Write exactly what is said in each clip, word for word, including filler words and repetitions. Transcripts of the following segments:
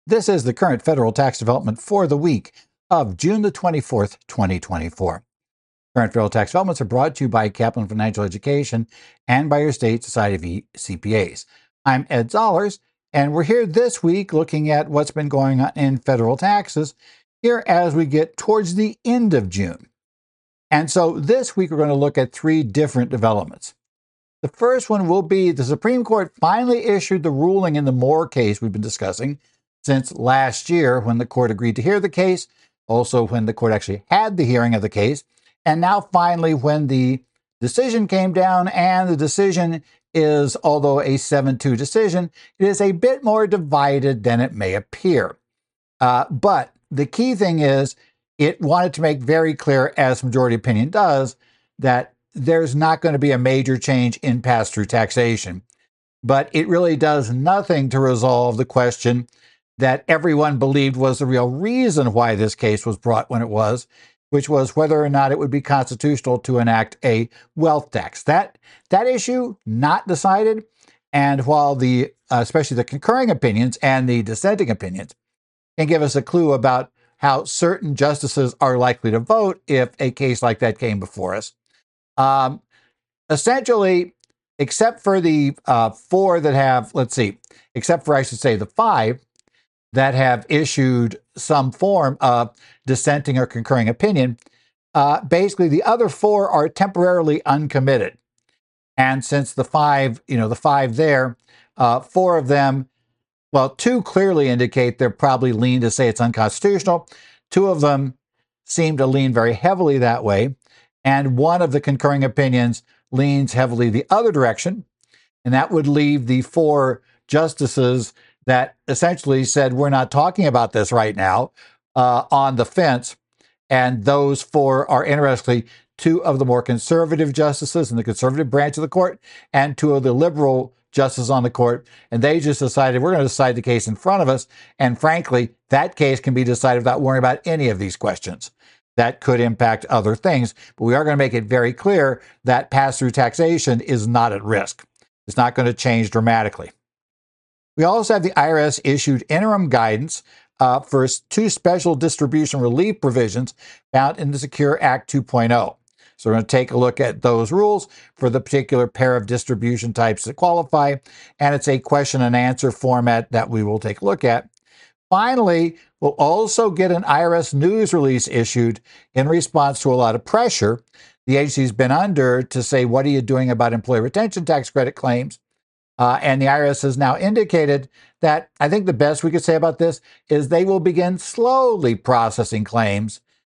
This is the current federal tax development for the week of June the twenty-fourth, twenty twenty-four. Current federal tax developments are brought to you by Kaplan Financial Education and by your state Society of C P As. I'm Ed Zollers, and we're here this week looking at what's been going on in federal taxes here as we get towards the end of June. And so this week we're going to look at three different developments. The first one will be the Supreme Court finally issued the ruling in the Moore case we've been discussing since last year when the court agreed to hear the case, also when the court actually had the hearing of the case, and now finally when the decision came down, and the decision is, although a seven two decision, it is a bit more divided than it may appear. Uh, but the key thing is it wanted to make very clear, as majority opinion does, that there's not going to be a major change in pass-through taxation. But it really does nothing to resolve the question that everyone believed was the real reason why this case was brought when it was, which was whether or not it would be constitutional to enact a wealth tax. That, that issue, not decided. And while the, uh, especially the concurring opinions and the dissenting opinions can give us a clue about how certain justices are likely to vote if a case like that came before us, Um, essentially, except for the uh, four that have, let's see, except for, I should say, the five that have issued some form of dissenting or concurring opinion, uh, basically the other four are temporarily uncommitted. And since the five, you know, the five there, uh, four of them, well, two clearly indicate they're probably lean to say it's unconstitutional. Two of them seem to lean very heavily that way. And one of the concurring opinions leans heavily the other direction. And that would leave the four justices that essentially said, we're not talking about this right now, uh, on the fence. And those four are, interestingly, two of the more conservative justices in the conservative branch of the court and two of the liberal justices on the court. And they just decided, we're going to decide the case in front of us. And frankly, that case can be decided without worrying about any of these questions that could impact other things. But we are going to make it very clear that pass-through taxation is not at risk. It's not going to change dramatically. We also have the I R S issued interim guidance uh, for two special distribution relief provisions found in the Secure Act two point oh. So we're going to take a look at those rules for the particular pair of distribution types that qualify, and it's a question and answer format that we will take a look at. Finally, we'll also get an I R S news release issued in response to a lot of pressure the agency's been under to say, what are you doing about employee retention tax credit claims? Uh, and the I R S has now indicated that, I think the best we could say about this is they will begin slowly processing claims,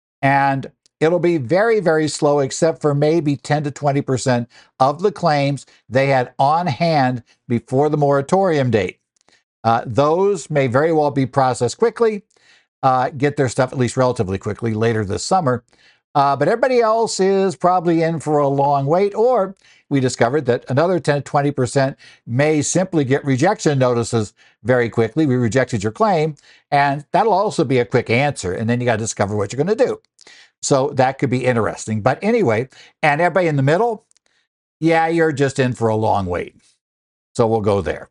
and it'll be very, very slow, except for maybe ten to twenty percent of the claims they had on hand before the moratorium date. Uh, those may very well be processed quickly, uh, get their stuff at least relatively quickly later this summer. Uh, but everybody else is probably in for a long wait, or we discovered that another ten to twenty percent may simply get rejection notices very quickly. We rejected your claim, and that'll also be a quick answer, and then you got to discover what you're going to do. So that could be interesting. But anyway, and everybody in the middle, yeah, you're just in for a long wait. So we'll go there.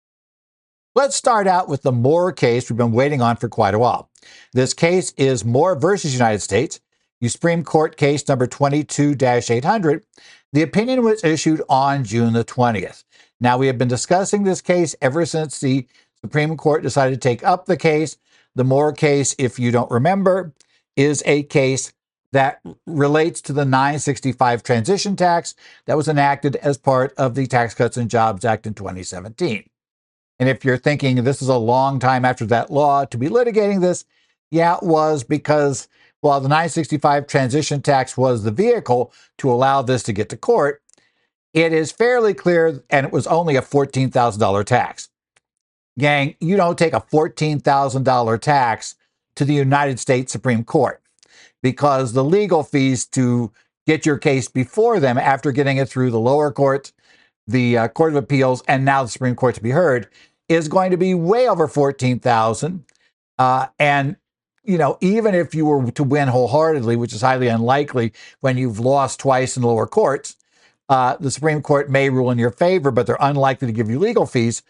Let's start out with the Moore case we've been waiting on for quite a while. This case is Moore versus United States, Supreme Court case number twenty-two dash eight hundred. The opinion was issued on June the twentieth. Now, we have been discussing this case ever since the Supreme Court decided to take up the case. The Moore case, if you don't remember, is a case that relates to the nine sixty-five transition tax that was enacted as part of the Tax Cuts and Jobs Act in twenty seventeen. And if you're thinking this is a long time after that law to be litigating this, yeah, it was, because while the nine sixty-five transition tax was the vehicle to allow this to get to court, it is fairly clear, and it was only a fourteen thousand dollars tax. Gang, you don't take a fourteen thousand dollars tax to the United States Supreme Court, because the legal fees to get your case before them after getting it through the lower court, the uh, Court of Appeals, and now the Supreme Court to be heard, is going to be way over fourteen thousand dollars. Uh, and, you know, even if you were to win wholeheartedly, which is highly unlikely when you've lost twice in the lower courts, uh, the Supreme Court may rule in your favor, but they're unlikely to give you legal fees.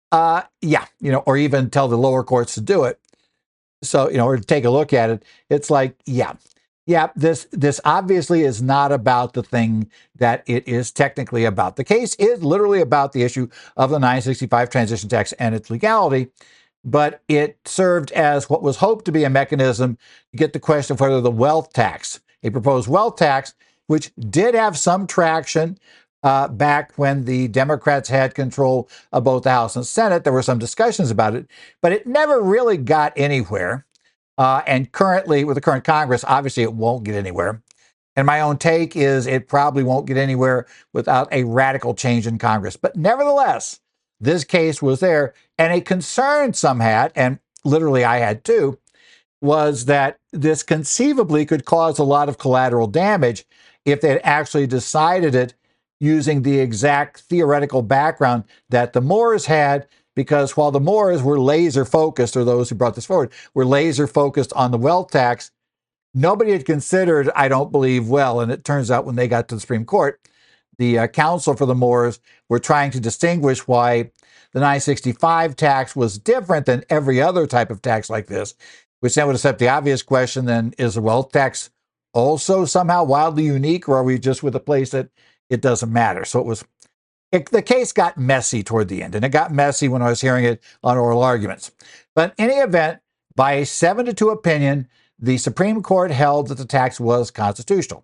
Uh, yeah, you know, or even tell the lower courts to do it. So, you know, or to take a look at it, it's like, yeah, yeah, this this obviously is not about the thing that it is technically about. The case is literally about the issue of the nine sixty-five transition tax and its legality, but it served as what was hoped to be a mechanism to get the question of whether the wealth tax, a proposed wealth tax, which did have some traction uh, back when the Democrats had control of both the House and Senate. There were some discussions about it, but it never really got anywhere. Uh, and currently, with the current Congress, obviously it won't get anywhere. And my own take is it probably won't get anywhere without a radical change in Congress. But nevertheless, this case was there. And a concern some had, and literally I had too, was that this conceivably could cause a lot of collateral damage if they had actually decided it using the exact theoretical background that the Moores had. Because while the Moores were laser focused, or those who brought this forward, were laser focused on the wealth tax, nobody had considered, I don't believe, well, and it turns out when they got to the Supreme Court, the uh, counsel for the Moores were trying to distinguish why the nine sixty-five tax was different than every other type of tax like this, which then would have set the obvious question, then, is the wealth tax also somehow wildly unique, or are we just with a place that it doesn't matter? So it was It, the case got messy toward the end, and it got messy when I was hearing it on oral arguments. But in any event, by a seven to two opinion, the Supreme Court held that the tax was constitutional.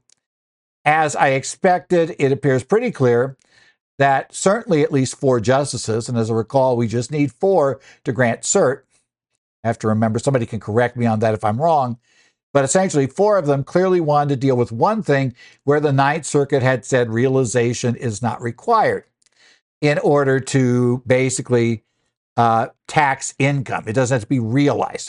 As I expected, it appears pretty clear that certainly at least four justices, and as I recall, we just need four to grant cert. I have to remember, somebody can correct me on that if I'm wrong. But essentially, four of them clearly wanted to deal with one thing where the Ninth Circuit had said realization is not required in order to basically uh, tax income. It doesn't have to be realized.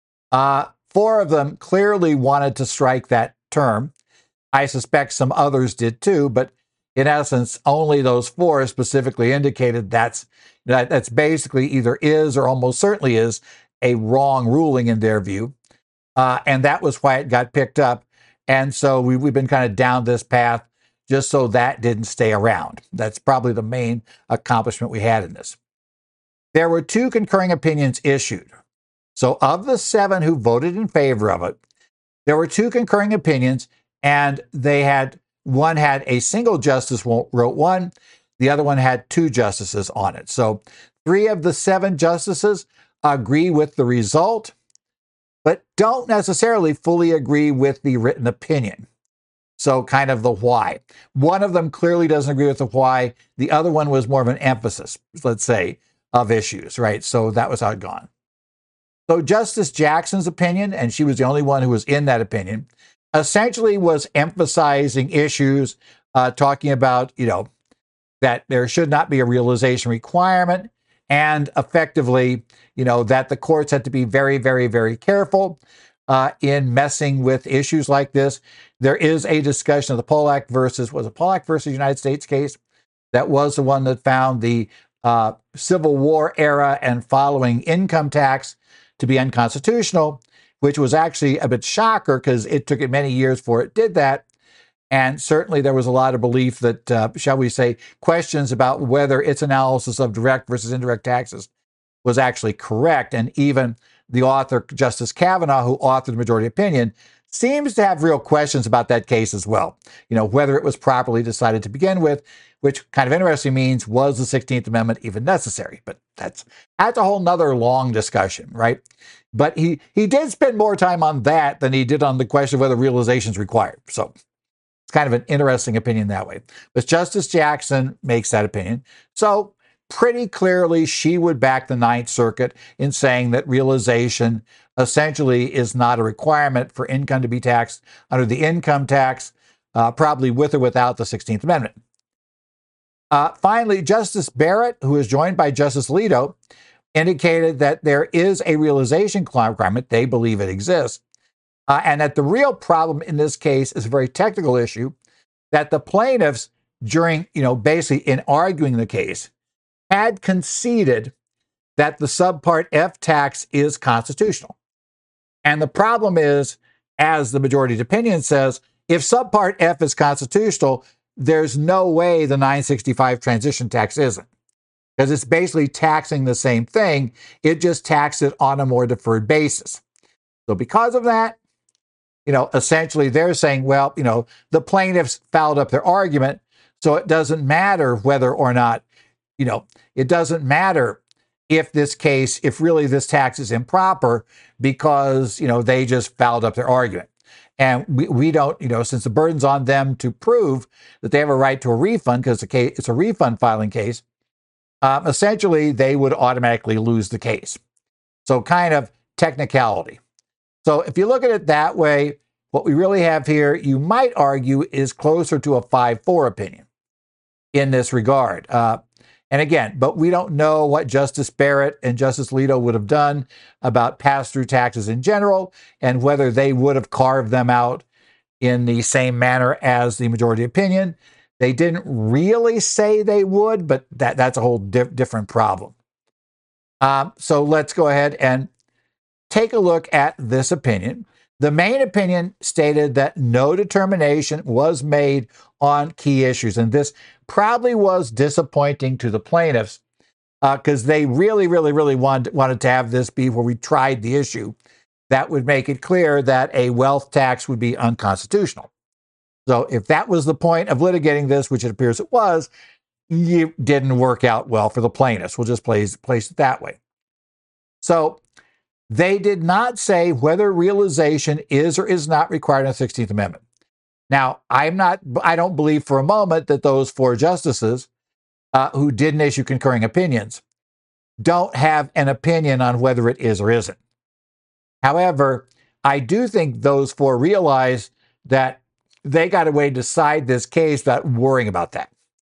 Uh, four of them clearly wanted to strike that term. I suspect some others did too, but in essence, only those four specifically indicated that's that, that's basically either is or almost certainly is a wrong ruling in their view. Uh, and that was why it got picked up. And so we, we've been kind of down this path just so that didn't stay around. That's probably the main accomplishment we had in this. There were two concurring opinions issued. So of the seven who voted in favor of it, there were two concurring opinions, and they had, one had a single justice wrote one, the other one had two justices on it. So three of the seven justices agree with the result, but don't necessarily fully agree with the written opinion. So kind of the why. One of them clearly doesn't agree with the why. The other one was more of an emphasis, let's say, of issues, right? So that was how it gone. So Justice Jackson's opinion, and she was the only one who was in that opinion, essentially was emphasizing issues, uh, talking about, you know, that there should not be a realization requirement, and effectively, you know, that the courts had to be very, very, very careful uh, in messing with issues like this. There is a discussion of the Pollack versus, was it Pollack versus United States case? That was the one that found the uh, Civil War era and following income tax to be unconstitutional, which was actually a bit shocker because it took it many years before it did that. And certainly there was a lot of belief that, uh, shall we say, questions about whether its analysis of direct versus indirect taxes was actually correct. And even the author, Justice Kavanaugh, who authored the majority opinion, seems to have real questions about that case as well. You know, whether it was properly decided to begin with, which kind of interesting means, was the sixteenth Amendment even necessary? But that's that's a whole nother long discussion, right? But he, he did spend more time on that than he did on the question of whether realization is required. So it's kind of an interesting opinion that way. But Justice Jackson makes that opinion. So pretty clearly, she would back the Ninth Circuit in saying that realization essentially is not a requirement for income to be taxed under the income tax, uh, probably with or without the sixteenth Amendment. Uh, finally, Justice Barrett, who is joined by Justice Alito, indicated that there is a realization requirement. They believe it exists. Uh, and that the real problem in this case is a very technical issue, that the plaintiffs, during, you know, basically in arguing the case, had conceded that the Subpart F tax is constitutional. And the problem is, as the majority opinion says, if Subpart F is constitutional, there's no way the nine sixty-five transition tax isn't. because it's basically taxing the same thing. It just taxed it on a more deferred basis. So because of that, you know, essentially they're saying, well, you know, the plaintiffs fouled up their argument, so it doesn't matter whether or not, you know, it doesn't matter if this case, if really this tax is improper, because, you know, they just fouled up their argument. And we, we don't, you know, since the burden's on them to prove that they have a right to a refund, because it's a case, it's a refund filing case, um, essentially they would automatically lose the case. So kind of technicality. So if you look at it that way, what we really have here, you might argue, is closer to a five four opinion in this regard. Uh, and again, but we don't know what Justice Barrett and Justice Alito would have done about pass-through taxes in general, and whether they would have carved them out in the same manner as the majority opinion. They didn't really say they would, but that, that's a whole di- different problem. Um, so let's go ahead and take a look at this opinion. The main opinion stated that no determination was made on key issues, and this probably was disappointing to the plaintiffs because uh, they really, really, really wanted, wanted to have this be where we tried the issue. That would make it clear that a wealth tax would be unconstitutional. So if that was the point of litigating this, which it appears it was, it didn't work out well for the plaintiffs. We'll just place, place it that way. So they did not say whether realization is or is not required in the sixteenth Amendment. Now, I'm not, I don't believe for a moment that those four justices uh, who didn't issue concurring opinions don't have an opinion on whether it is or isn't. However, I do think those four realize that they got a way to decide this case without worrying about that.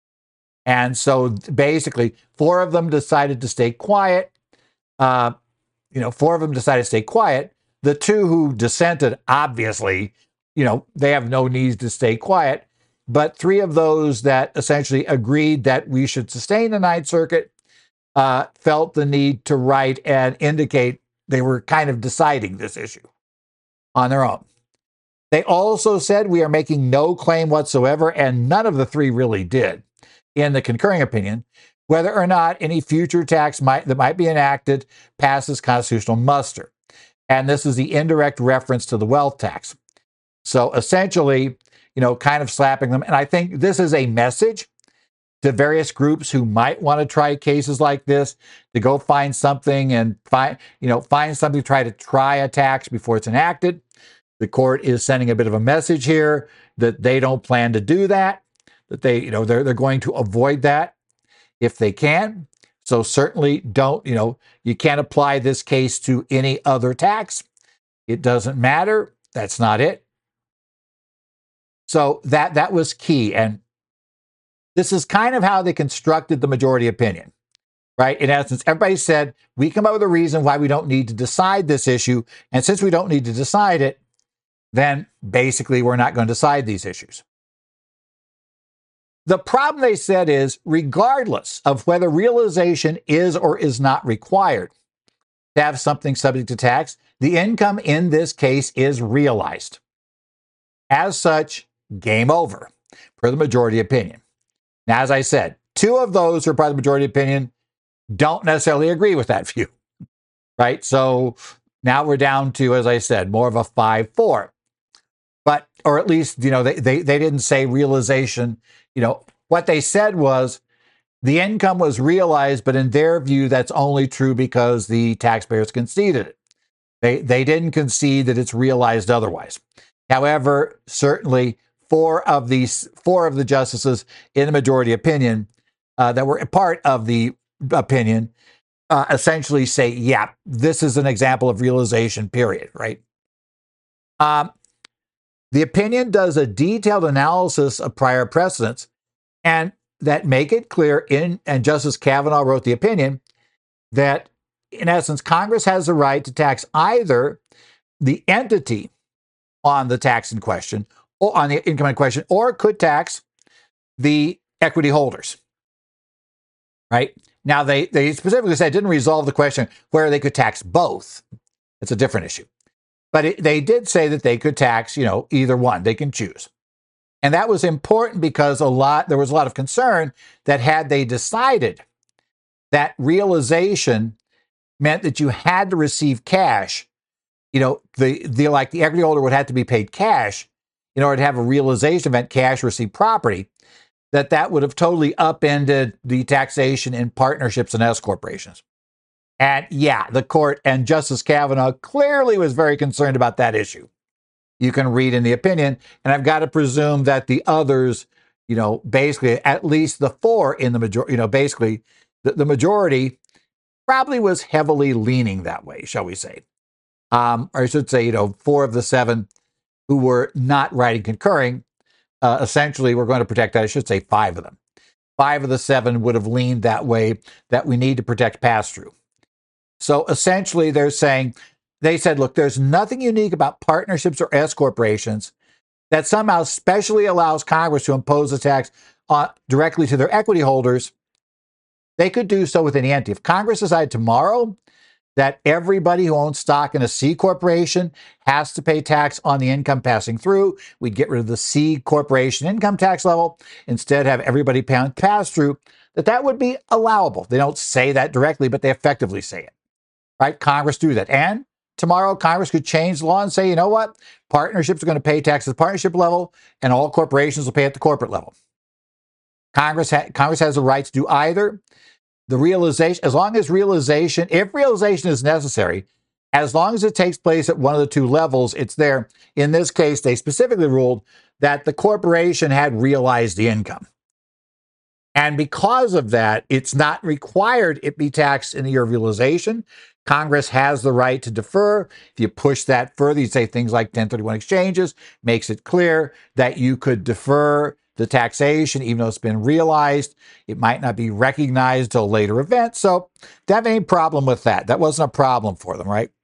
And so basically, four of them decided to stay quiet. Uh, you know, four of them decided to stay quiet. The two who dissented, obviously, you know, they have no need to stay quiet. But three of those that essentially agreed that we should sustain the Ninth Circuit uh, felt the need to write and indicate they were kind of deciding this issue on their own. They also said we are making no claim whatsoever, and none of the three really did in the concurring opinion, whether or not any future tax might, that might be enacted passes constitutional muster. And this is the indirect reference to the wealth tax. So essentially, you know, kind of slapping them. And I think this is a message to various groups who might want to try cases like this, to go find something and find, you know, find something to try to try a tax before it's enacted. The court is sending a bit of a message here that they don't plan to do that, that they, you know, they're, they're going to avoid that if they can. So certainly don't, you know, you can't apply this case to any other tax. It doesn't matter. That's not it. So that, that was key. And this is kind of how they constructed the majority opinion, right? In essence, everybody said, we come up with a reason why we don't need to decide this issue. And since we don't need to decide it, then basically we're not going to decide these issues. The problem, they said, is regardless of whether realization is or is not required to have something subject to tax, the income in this case is realized. As such, game over per the majority opinion. Now, as I said, two of those who are part of the majority opinion don't necessarily agree with that view, right? So now we're down to, as I said, more of a five four. But, or at least, you know, they, they, they didn't say realization. You know, what they said was the income was realized, but in their view, that's only true because the taxpayers conceded it. They, they didn't concede that it's realized otherwise. However, certainly four of these, four of the justices in the majority opinion uh, that were a part of the opinion uh, essentially say, yeah, this is an example of realization, period, right? Um, The opinion does a detailed analysis of prior precedents and that make it clear in, and Justice Kavanaugh wrote the opinion, that in essence, Congress has the right to tax either the entity on the tax in question or on the income in question, or could tax the equity holders, right? Now, they, they specifically said it didn't resolve the question where they could tax both. It's a different issue. But it, they did say that they could tax, you know, either one. They can choose. And that was important because a lot there was a lot of concern that had they decided that realization meant that you had to receive cash. You know, the, the like the equity holder would have to be paid cash in order to have a realization event, cash received property, that that would have totally upended the taxation in partnerships and S corporations. And yeah, the court and Justice Kavanaugh clearly was very concerned about that issue. You can read in the opinion, and I've got to presume that the others, you know, basically at least the four in the majority, you know, basically the, the majority probably was heavily leaning that way, shall we say. Um, or I should say, you know, four of the seven who were not writing concurring, uh, essentially we're going to protect that. I should say five of them. Five of the seven would have leaned that way, that we need to protect pass-through. So essentially they're saying, they said, look, there's nothing unique about partnerships or S corporations that somehow specially allows Congress to impose a tax on, directly to their equity holders. They could do so with any entity. If Congress decided tomorrow that everybody who owns stock in a C corporation has to pay tax on the income passing through, we'd get rid of the C corporation income tax level, instead have everybody pay on pass-through, that that would be allowable. They don't say that directly, but they effectively say it, right? Congress do that. And tomorrow, Congress could change the law and say, you know what? Partnerships are going to pay tax at the partnership level, and all corporations will pay at the corporate level. Congress, ha- Congress has the right to do either. The realization, as long as realization, if realization is necessary, as long as it takes place at one of the two levels, it's there. In this case, they specifically ruled that the corporation had realized the income. And because of that, it's not required it be taxed in the year of realization. Congress has the right to defer. If you push that further, you say things like ten thirty-one exchanges, makes it clear that you could defer the taxation, even though it's been realized. It might not be recognized till a later event. So they have any problem with that. That wasn't a problem for them, right?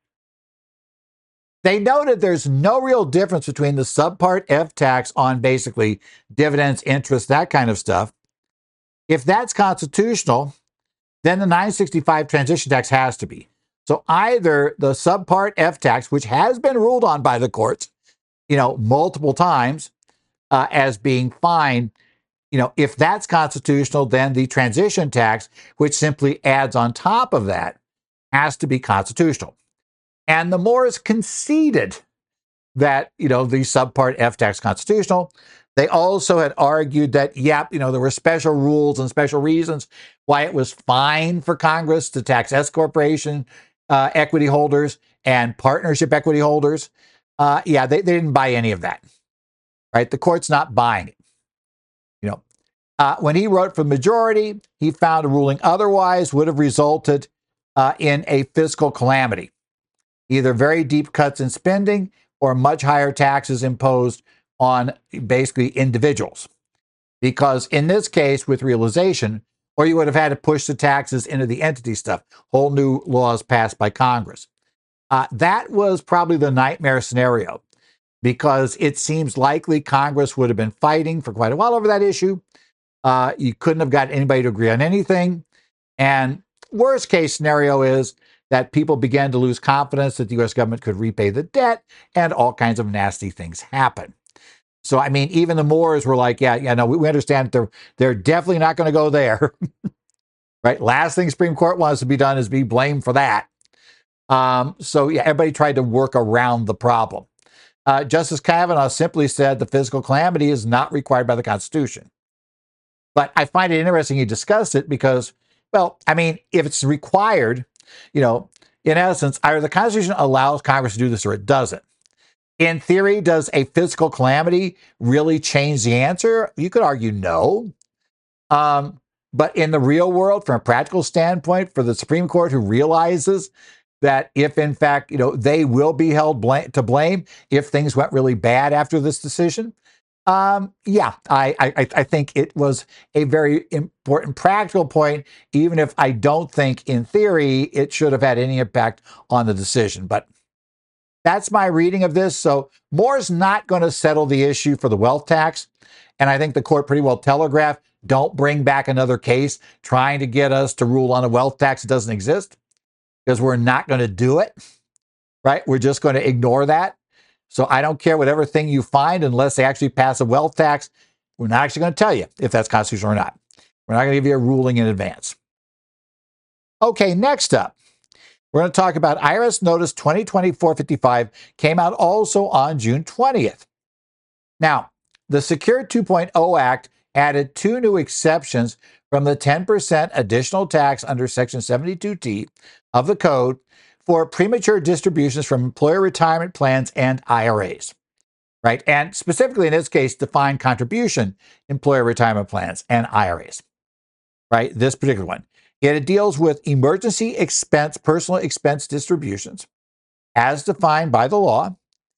They noted there's no real difference between the subpart F tax on basically dividends, interest, that kind of stuff. If that's constitutional, then the nine sixty-five transition tax has to be. So either the subpart F tax, which has been ruled on by the courts, you know, multiple times, Uh, as being fine, you know, if that's constitutional, then the transition tax, which simply adds on top of that, has to be constitutional. And the Moores conceded that, you know, the subpart F tax constitutional. They also had argued that, yep, you know, there were special rules and special reasons why it was fine for Congress to tax S corporation uh, equity holders and partnership equity holders. Uh, yeah, they, they didn't buy any of that. Right? The court's not buying it. You know, uh, when he wrote for the majority, he found a ruling otherwise would have resulted uh, in a fiscal calamity, either very deep cuts in spending or much higher taxes imposed on basically individuals. Because in this case, with realization, or you would have had to push the taxes into the entity stuff, whole new laws passed by Congress. Uh, that was probably the nightmare scenario, because it seems likely Congress would have been fighting for quite a while over that issue. Uh, you couldn't have got anybody to agree on anything. And worst case scenario is that people began to lose confidence that the U S government could repay the debt, and all kinds of nasty things happen. So, I mean, even the Moores were like, yeah, yeah, no, we, we understand that they're, they're definitely not going to go there. Right? Last thing Supreme Court wants to be done is be blamed for that. Um, so, yeah, everybody tried to work around the problem. Uh, Justice Kavanaugh simply said the fiscal calamity is not required by the Constitution. But I find it interesting he discussed it because, well, I mean, if it's required, you know, in essence, either the Constitution allows Congress to do this or it doesn't. In theory, does a fiscal calamity really change the answer? You could argue no. Um, but in the real world, from a practical standpoint, for the Supreme Court, who realizes that if, in fact, you know, they will be held bl- to blame if things went really bad after this decision, um, yeah, I, I, I think it was a very important practical point, even if I don't think, in theory, it should have had any impact on the decision. But that's my reading of this. So Moore's not going to settle the issue for the wealth tax. And I think the court pretty well telegraphed, don't bring back another case trying to get us to rule on a wealth tax that doesn't exist, because we're not going to do it, right? We're just going to ignore that. So I don't care whatever thing you find, unless they actually pass a wealth tax. We're not actually going to tell you if that's constitutional or not. We're not going to give you a ruling in advance. Okay, next up, we're going to talk about I R S Notice twenty twenty-four fifty-five, came out also on June twentieth. Now, the Secure two point oh Act added two new exceptions from the ten percent additional tax under Section seventy-two T of the Code for premature distributions from employer retirement plans and I R As, right? And specifically in this case, defined contribution employer retirement plans and I R As, right? This particular one. It deals with emergency expense, personal expense distributions as defined by the law,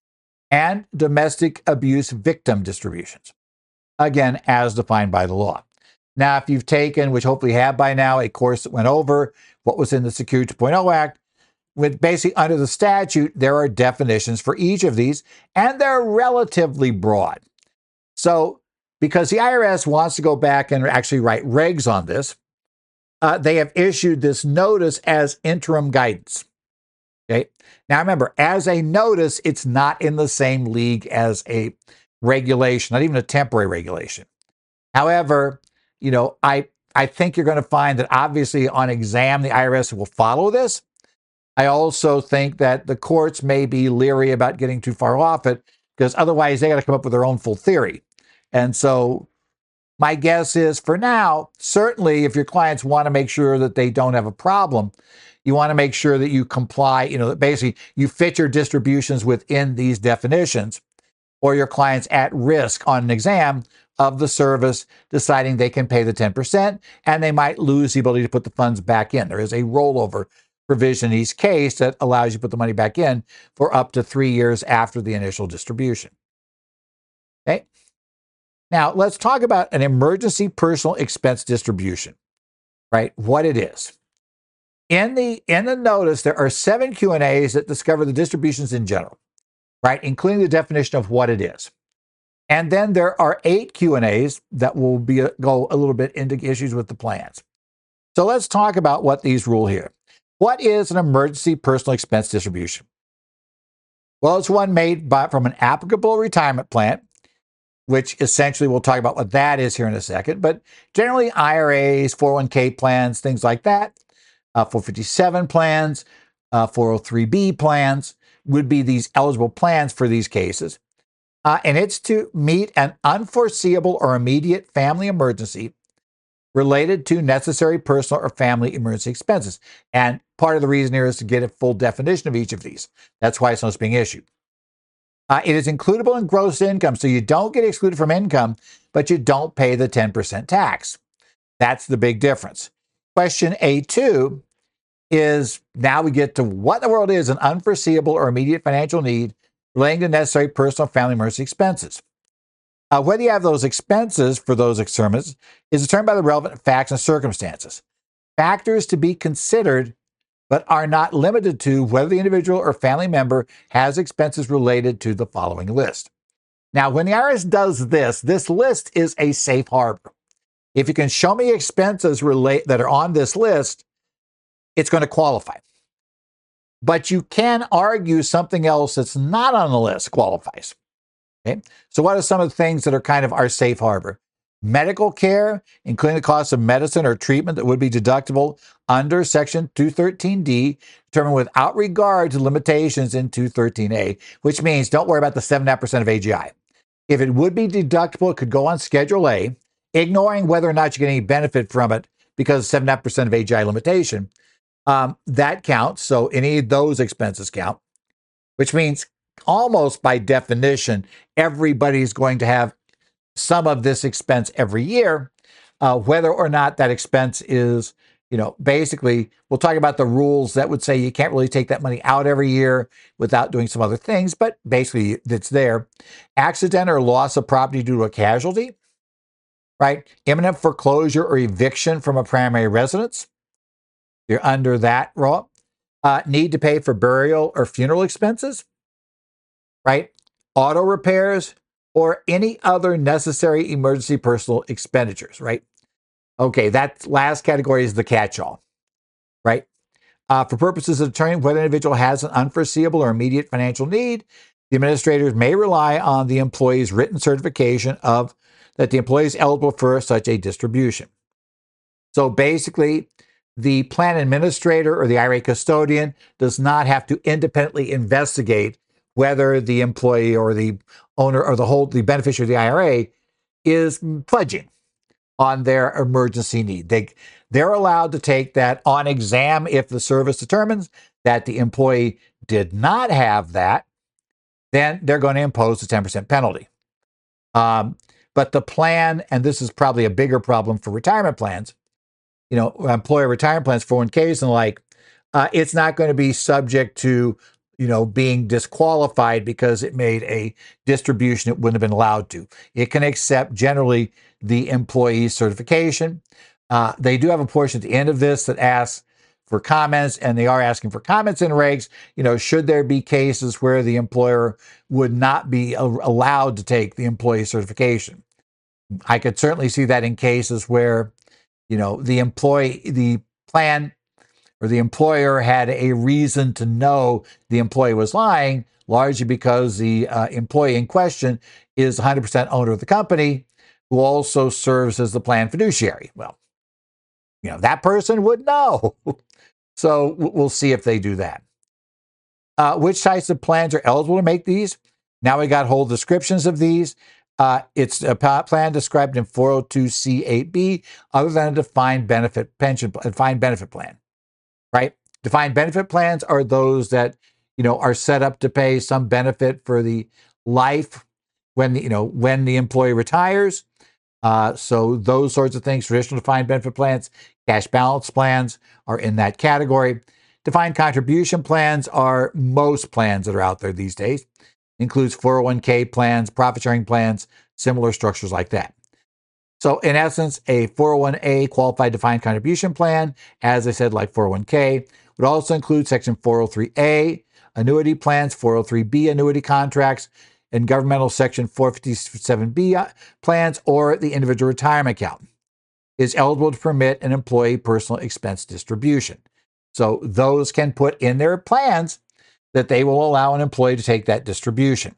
and domestic abuse victim distributions, again, as defined by the law. Now, if you've taken, which hopefully you have by now, a course that went over what was in the Secure two point oh Act, with basically under the statute, there are definitions for each of these, and they're relatively broad. So, because the I R S wants to go back and actually write regs on this, uh, they have issued this notice as interim guidance. Okay. Now remember, as a notice, it's not in the same league as a regulation, not even a temporary regulation. However, you know, I I think you're going to find that obviously on exam, the I R S will follow this. I also think that the courts may be leery about getting too far off it because otherwise they got to come up with their own full theory. And so my guess is for now, certainly if your clients want to make sure that they don't have a problem, you want to make sure that you comply, you know, that basically you fit your distributions within these definitions, or your client's at risk on an exam of the service deciding they can pay the ten percent and they might lose the ability to put the funds back in. There is a rollover provision in each case that allows you to put the money back in for up to three years after the initial distribution. Okay. Now, let's talk about an emergency personal expense distribution, right? What it is. In the in the notice, there are seven Q and A's that discover the distributions in general, right? Including the definition of what it is. And then there are eight Q and A's that will be go a little bit into issues with the plans. So let's talk about what these rule here. What is an emergency personal expense distribution? Well, it's one made by, from an applicable retirement plan, which essentially we'll talk about what that is here in a second, but generally I R As, four oh one K plans, things like that, uh, four fifty-seven plans, uh, four oh three B plans would be these eligible plans for these cases. Uh, and it's to meet an unforeseeable or immediate family emergency related to necessary personal or family emergency expenses. And part of the reason here is to get a full definition of each of these. That's why it's not being issued. Uh, it is includable in gross income, so you don't get excluded from income, but you don't pay the ten percent tax. That's the big difference. Question A two is, now we get to what in the world is an unforeseeable or immediate financial need relating to necessary personal family emergency expenses. Uh, whether you have those expenses for those experiments is determined by the relevant facts and circumstances. Factors to be considered, but are not limited to whether the individual or family member has expenses related to the following list. Now, when the I R S does this, this list is a safe harbor. If you can show me expenses relate that are on this list, it's going to qualify. But you can argue something else that's not on the list qualifies. Okay? So what are some of the things that are kind of our safe harbor? Medical care, including the cost of medicine or treatment that would be deductible under Section two thirteen D, determined without regard to limitations in two thirteen A, which means don't worry about the seven point five percent of A G I. If it would be deductible, it could go on Schedule A, ignoring whether or not you get any benefit from it because of seven point five percent of A G I limitation. Um, that counts, so any of those expenses count, which means almost by definition, everybody's going to have some of this expense every year, uh, whether or not that expense is, you know, basically, we'll talk about the rules that would say you can't really take that money out every year without doing some other things, but basically it's there. Accident or loss of property due to a casualty, right? Imminent foreclosure or eviction from a primary residence. You're under that rule. Uh, need to pay for burial or funeral expenses, right? Auto repairs, or any other necessary emergency personal expenditures, right? Okay, that last category is the catch-all, right? Uh, for purposes of determining whether an individual has an unforeseeable or immediate financial need, the administrators may rely on the employee's written certification of that the employee is eligible for such a distribution. So basically, the plan administrator or the I R A custodian does not have to independently investigate whether the employee or the owner or the whole the beneficiary of the I R A is pledging on their emergency need. They, they're allowed to take that on exam if the service determines that the employee did not have that, then they're going to impose a ten percent penalty. Um, but the plan, and this is probably a bigger problem for retirement plans, you know, employer retirement plans, four oh one k's and the like, uh, it's not going to be subject to, you know, being disqualified because it made a distribution it wouldn't have been allowed to. It can accept generally the employee certification. Uh, they do have a portion at the end of this that asks for comments, and they are asking for comments in regs. You know, should there be cases where the employer would not be allowed to take the employee certification? I could certainly see that in cases where, you know, the employee, the plan or the employer had a reason to know the employee was lying, largely because the uh, employee in question is one hundred percent owner of the company, who also serves as the plan fiduciary. Well, you know, that person would know. So we'll see if they do that. Uh, which types of plans are eligible to make these? Now we got whole descriptions of these. Uh, it's a plan described in four oh two C eight B, other than a defined benefit pension, defined benefit plan, right? Defined benefit plans are those that, you know, are set up to pay some benefit for the life when the, you know, when the employee retires. Uh, so those sorts of things, traditional defined benefit plans, cash balance plans are in that category. Defined contribution plans are most plans that are out there these days. Includes four oh one k plans, profit sharing plans, similar structures like that. So in essence, a four oh one a qualified defined contribution plan, as I said, like four oh one k, would also include section four oh three a, annuity plans, four oh three b annuity contracts, and governmental section four fifty-seven b plans, or the individual retirement account. Is eligible to permit an employee personal expense distribution. So those can put in their plans that they will allow an employee to take that distribution.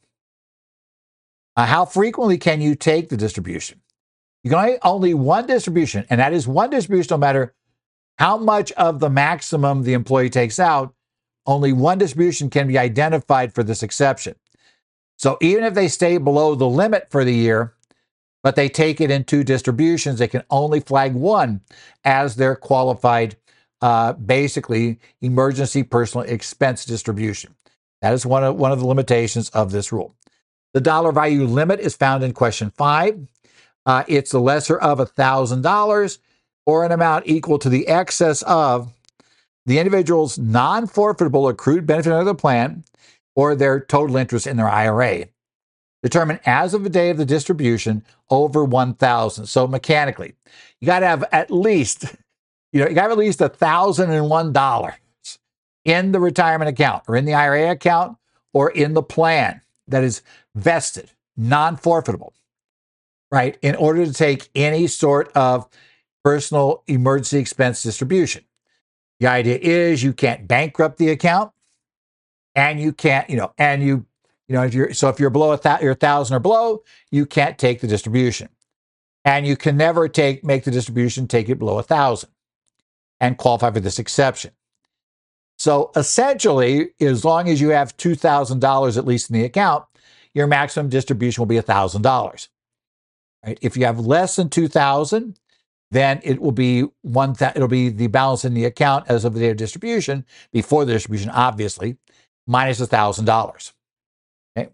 Uh, how frequently can you take the distribution? You can only, only one distribution, and that is one distribution no matter how much of the maximum the employee takes out. Only one distribution can be identified for this exception. So even if they stay below the limit for the year, but they take it in two distributions, they can only flag one as their qualified, uh, basically, emergency personal expense distribution. That is one of, one of the limitations of this rule. The dollar value limit is found in question five. Uh, it's the lesser of one thousand dollars or an amount equal to the excess of the individual's non-forfeitable accrued benefit under the plan or their total interest in their I R A. Determined as of the day of the distribution over one thousand. So mechanically, you got to have at least, you know, you got to have at least one thousand one dollars in the retirement account or in the I R A account or in the plan that is vested, non-forfeitable, right? In order to take any sort of personal emergency expense distribution. The idea is you can't bankrupt the account and you can't, you know, and you, you know, if you're, so if you're below a thousand, you're a thousand or below, you can't take the distribution. And you can never take, make the distribution, take it below a thousand and qualify for this exception. So essentially, as long as you have two thousand dollars at least in the account, your maximum distribution will be one thousand dollars. Right? If you have less than two thousand, then it will be one. Th- it'll be the balance in the account as of the day of distribution, before the distribution, obviously, minus one thousand dollars. Okay.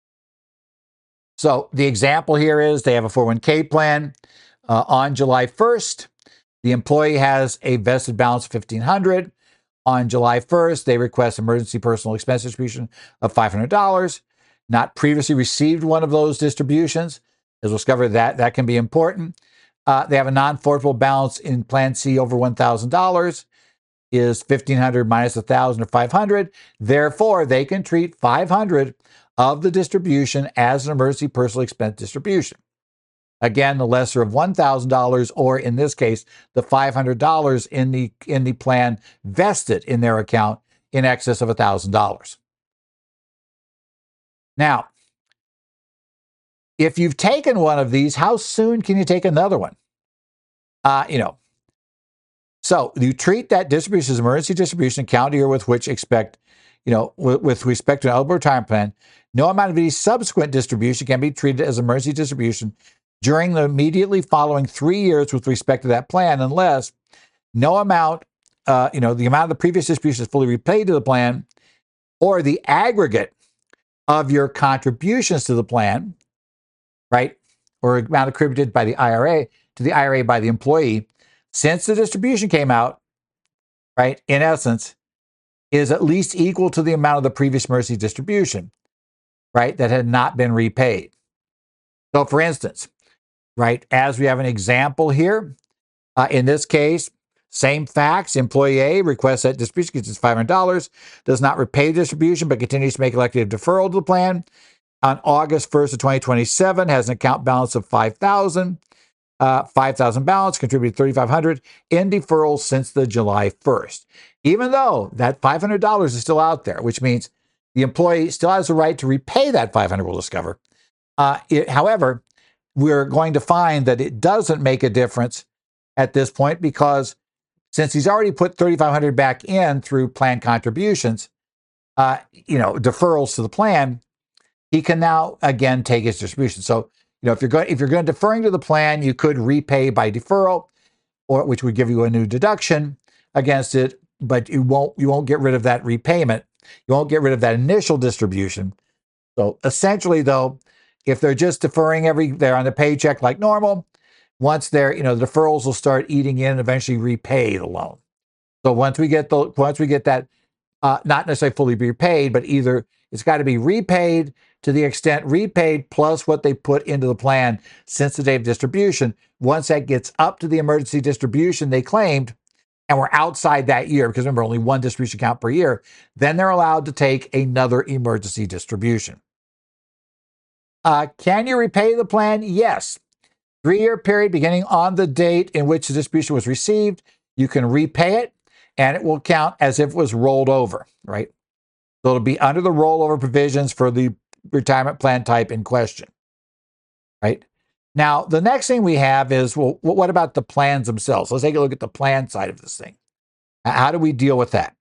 So the example here is they have a four oh one k plan. Uh, on July first, the employee has a vested balance of fifteen hundred dollars. On July first, they request emergency personal expense distribution of five hundred dollars. Not previously received one of those distributions. As we'll discover, that that can be important. Uh, they have a non-forfeitable balance in Plan C over one thousand dollars. Is fifteen hundred dollars minus one thousand dollars or five hundred dollars. Therefore, they can treat five hundred dollars of the distribution as an emergency personal expense distribution. Again, the lesser of one thousand dollars, or in this case, the five hundred dollars in the, in the plan vested in their account in excess of one thousand dollars. Now, if you've taken one of these, how soon can you take another one? Uh, you know, So you treat that distribution as emergency distribution calendar year with which expect, you know, with, with respect to an eligible retirement plan. No amount of any subsequent distribution can be treated as emergency distribution during the immediately following three years with respect to that plan, unless no amount, uh, you know, the amount of the previous distribution is fully repaid to the plan, or the aggregate of your contributions to the plan, right, or amount attributed by the I R A to the I R A by the employee since the distribution came out, right, in essence, is at least equal to the amount of the previous emergency distribution, right, that had not been repaid. So, for instance, right, as we have an example here, uh, in this case, same facts, employee A requests that distribution gets its five hundred dollars, does not repay the distribution, but continues to make elective deferral to the plan. On August first of twenty twenty-seven, has an account balance of five thousand dollars. Uh, five thousand dollars balance, contributed thirty-five hundred dollars in deferrals since the July first. Even though that five hundred dollars is still out there, which means the employee still has the right to repay that five hundred dollars, we'll discover. Uh, it, however, we're going to find that it doesn't make a difference at this point, because since he's already put thirty-five hundred dollars back in through plan contributions, uh, you know, deferrals to the plan, he can now again take his distribution. So, you know, if you're going if you're going deferring to the plan, you could repay by deferral, or which would give you a new deduction against it, but you won't you won't get rid of that repayment. You won't get rid of that initial distribution. So essentially, though, if they're just deferring every they're on the paycheck like normal, once they're, you know, the deferrals will start eating in and eventually repay the loan. So once we get the once we get that, uh, not necessarily fully repaid, but either it's got to be repaid to the extent repaid plus what they put into the plan since the day of distribution. Once that gets up to the emergency distribution they claimed, and we're outside that year, because remember, only one distribution count per year, then they're allowed to take another emergency distribution. Uh, can you repay the plan? Yes. Three-year period beginning on the date in which the distribution was received, you can repay it, and it will count as if it was rolled over, right? So it'll be under the rollover provisions for the retirement plan type in question, right? Now, the next thing we have is, well, what about the plans themselves? Let's take a look at the plan side of this thing. How do we deal with that?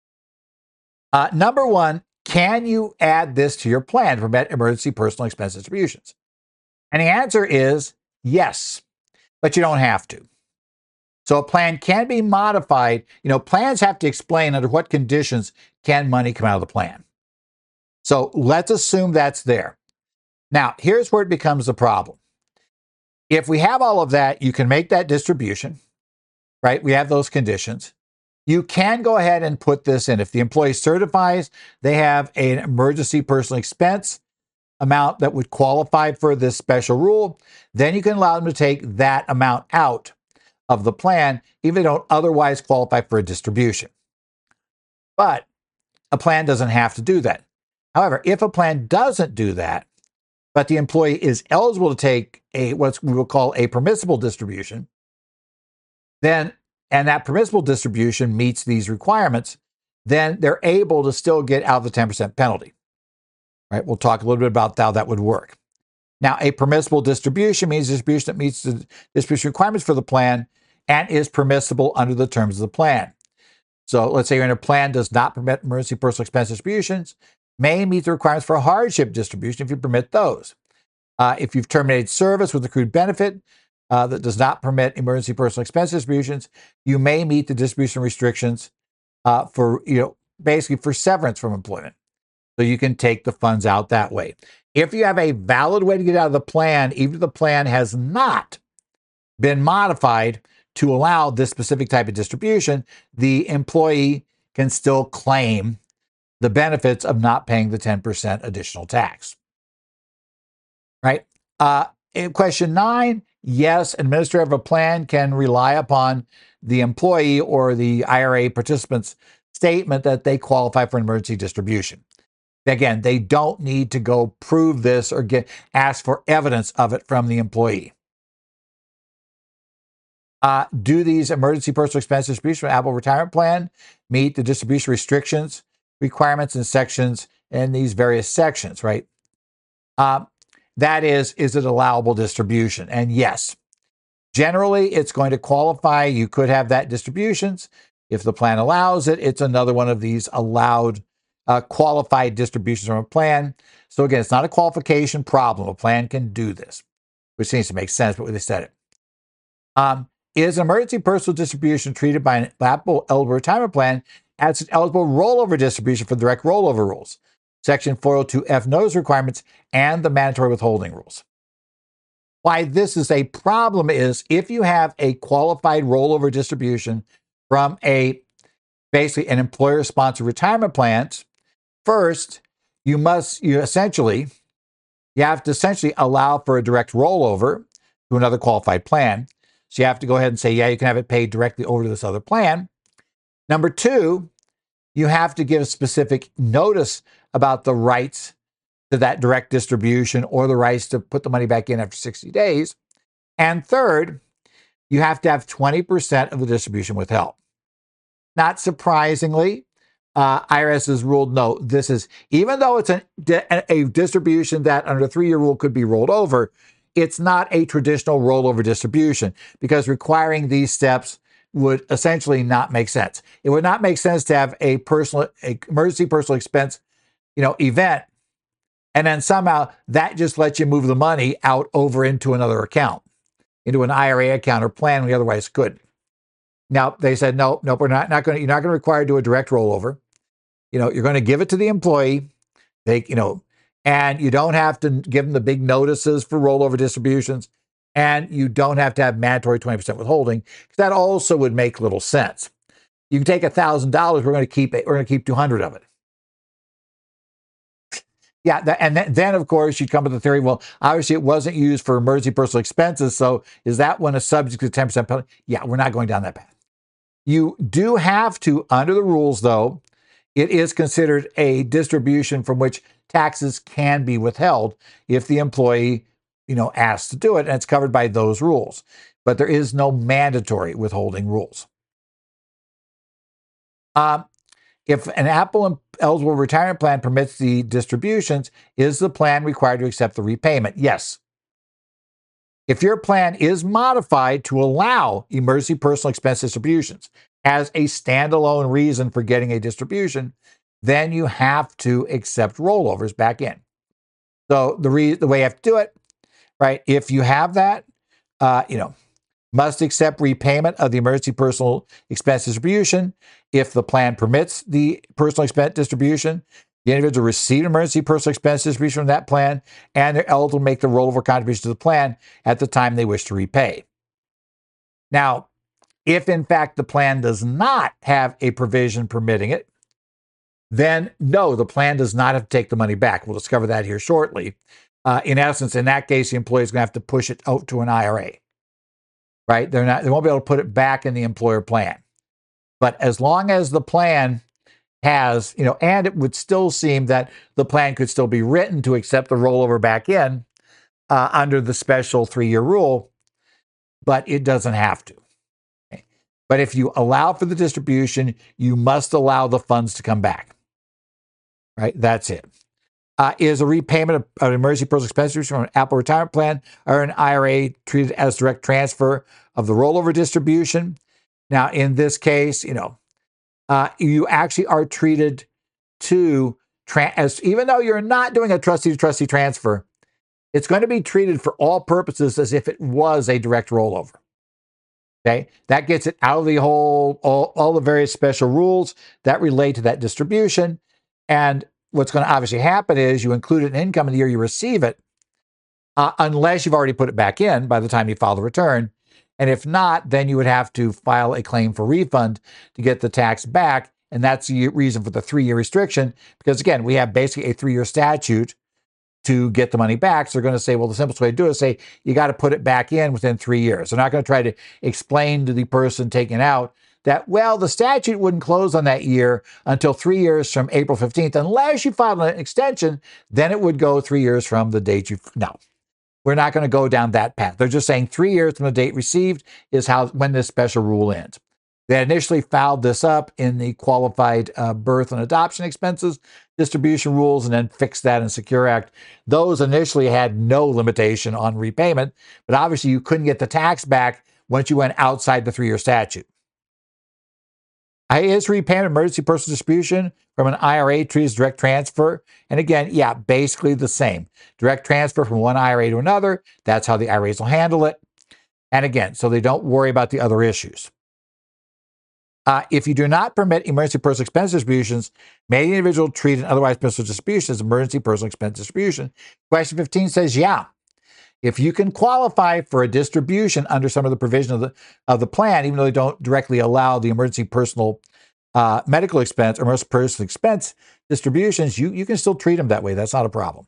Uh, number one, can you add this to your plan to permit emergency personal expense distributions? And the answer is yes, but you don't have to. So a plan can be modified. You know, plans have to explain under what conditions can money come out of the plan. So let's assume that's there. Now, here's where it becomes a problem. If we have all of that, you can make that distribution, right? We have those conditions. You can go ahead and put this in. If the employee certifies they have an emergency personal expense amount that would qualify for this special rule, then you can allow them to take that amount out of the plan, even if they don't otherwise qualify for a distribution. But a plan doesn't have to do that. However, if a plan doesn't do that, but the employee is eligible to take a what we will call a permissible distribution, then, and that permissible distribution meets these requirements, then they're able to still get out of the ten percent penalty. Right? We'll talk a little bit about how that would work. Now, a permissible distribution means distribution that meets the distribution requirements for the plan and is permissible under the terms of the plan. So let's say you're in a plan does not permit emergency personal expense distributions, may meet the requirements for a hardship distribution if you permit those. Uh, if you've terminated service with accrued benefit uh, that does not permit emergency personal expense distributions, you may meet the distribution restrictions uh, for, you know, basically for severance from employment. So you can take the funds out that way. If you have a valid way to get out of the plan, even if the plan has not been modified to allow this specific type of distribution, the employee can still claim the benefits of not paying the ten percent additional tax. Right? Uh, in question nine, yes, administrator of a plan can rely upon the employee or the I R A participant's statement that they qualify for an emergency distribution. Again, they don't need to go prove this or get ask for evidence of it from the employee. Uh, do these emergency personal expense distributions from Apple Retirement Plan meet the distribution restrictions, requirements, and sections in these various sections, right? Uh, that is, is it allowable distribution? And yes. Generally, it's going to qualify. You could have that distributions. If the plan allows it, it's another one of these allowed uh, qualified distributions from a plan. So again, it's not a qualification problem. A plan can do this, which seems to make sense, but they said it. Um, is an emergency personal distribution treated by an applicable eligible retirement plan as an eligible rollover distribution for direct rollover rules? Section four oh two F notice requirements and the mandatory withholding rules. Why this is a problem is if you have a qualified rollover distribution from a basically an employer-sponsored retirement plan, first you must you essentially you have to essentially allow for a direct rollover to another qualified plan. So you have to go ahead and say, yeah, you can have it paid directly over to this other plan. Number two, you have to give specific notice about the rights to that direct distribution or the rights to put the money back in after sixty days. And third, you have to have twenty percent of the distribution withheld. Not surprisingly, uh, I R S has ruled no, this is, even though it's a, a distribution that under the three-year rule could be rolled over, it's not a traditional rollover distribution because requiring these steps would essentially not make sense. It would not make sense to have a personal, a emergency personal expense, you know, event, and then somehow that just lets you move the money out over into another account, into an I R A account or plan we otherwise could. Now they said, no, no, we're not, not going to, you're not going to require to do a direct rollover. You know, you're going to give it to the employee. They, you know, and you don't have to give them the big notices for rollover distributions. And you don't have to have mandatory twenty percent withholding, because that also would make little sense. You can take one thousand dollars, we're going to keep it, we're going to keep two hundred of it. Yeah, that, and then, then, of course, you come to the theory, well, obviously it wasn't used for emergency personal expenses, so is that one a subject to ten percent penalty? Yeah, we're not going down that path. You do have to, under the rules, though, it is considered a distribution from which taxes can be withheld if the employee, you know, asks to do it, and it's covered by those rules. But there is no mandatory withholding rules. Um, If an Apple eligible retirement plan permits the distributions, is the plan required to accept the repayment? Yes. If your plan is modified to allow emergency personal expense distributions as a standalone reason for getting a distribution, then you have to accept rollovers back in. So the, re- the way you have to do it, right, if you have that, uh, you know, must accept repayment of the emergency personal expense distribution. If the plan permits the personal expense distribution, the individual received emergency personal expense distribution from that plan, and they're eligible to make the rollover contribution to the plan at the time they wish to repay. Now, if in fact the plan does not have a provision permitting it, then no, the plan does not have to take the money back. We'll discover that here shortly. Uh, in essence, in that case, the employee is going to have to push it out to an I R A. Right? They're not, they won't be able to put it back in the employer plan. But as long as the plan has, you know, and it would still seem that the plan could still be written to accept the rollover back in uh, under the special three-year rule, but it doesn't have to. Okay? But if you allow for the distribution, you must allow the funds to come back. Right? That's it. Uh, is a repayment of, of emergency personal expenses from an Apple retirement plan or an I R A treated as direct transfer of the rollover distribution? Now, in this case, you know, uh, you actually are treated to, tra- as even though you're not doing a trustee-to-trustee transfer, it's going to be treated for all purposes as if it was a direct rollover. Okay, that gets it out of the whole, all, all the various special rules that relate to that distribution. And what's going to obviously happen is you include it in income in the year you receive it, uh, unless you've already put it back in by the time you file the return. And if not, then you would have to file a claim for refund to get the tax back. And that's the reason for the three-year restriction, because again, we have basically a three-year statute to get the money back. So they're going to say, well, the simplest way to do it is say, you got to put it back in within three years. They're not going to try to explain to the person taking out that, well, the statute wouldn't close on that year until three years from April fifteenth, unless you filed an extension, then it would go three years from the date you, no, we're not going to go down that path. They're just saying three years from the date received is how, when this special rule ends. They initially filed this up in the qualified uh, birth and adoption expenses distribution rules and then fixed that in Secure Act. Those initially had no limitation on repayment, but obviously you couldn't get the tax back once you went outside the three-year statute. Is repayment of emergency personal distribution from an I R A treated as direct transfer? And again, yeah, basically the same. Direct transfer from one I R A to another. That's how the I R As will handle it. And again, so they don't worry about the other issues. Uh, if you do not permit emergency personal expense distributions, may the individual treat an otherwise personal distribution as emergency personal expense distribution? Question fifteen says, yeah. If you can qualify for a distribution under some of the provision of the of the plan, even though they don't directly allow the emergency personal uh, medical expense or emergency personal expense distributions, you, you can still treat them that way. That's not a problem.